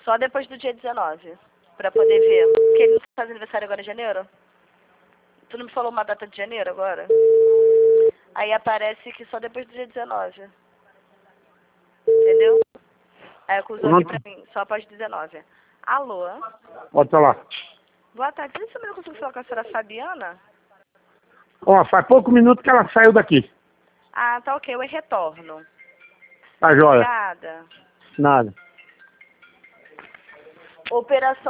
Só depois do dia 19. Pra poder ver. Porque ele não faz aniversário agora em janeiro? Tu não me falou uma data de janeiro agora? Aí aparece que só depois do dia 19. Entendeu? Aí acusou aqui pra mim, só após 19. Alô? Pode falar. Boa tarde. Você não conseguiu falar com a senhora Fabiana? Ó, faz pouco minuto que ela saiu daqui. Ah, tá ok. Eu retorno. Tá joia. Obrigada. Nada. Operação